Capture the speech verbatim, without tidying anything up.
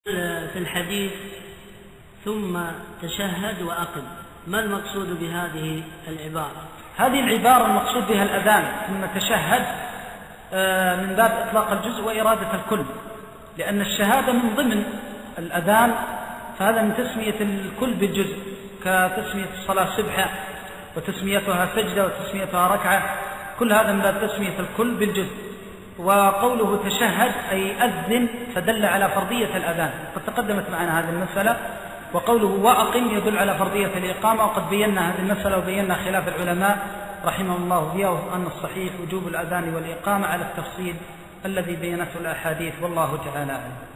في الحديث ثم تشهد وأقم، ما المقصود بهذه العبارة؟ هذه العبارة المقصود بها الأذان ثم تشهد من باب إطلاق الجزء وإرادة الكل، لأن الشهادة من ضمن الأذان، فهذا من تسمية الكل بالجزء، كتسمية الصلاة سبحة وتسميتها سجدة وتسميتها ركعة، كل هذا من باب تسمية الكل بالجزء. وقوله تشهد أي أذن فدل على فرضية الأذان، قد تقدمت معنا هذه المسألة. وقوله وأقم يدل على فرضية الإقامة، وقد بينا هذه المسألة وبينا خلاف العلماء رحمهم الله فيها، أن الصحيح وجوب الأذان والإقامة على التفصيل الذي بينته الأحاديث، والله تعالى أعلم.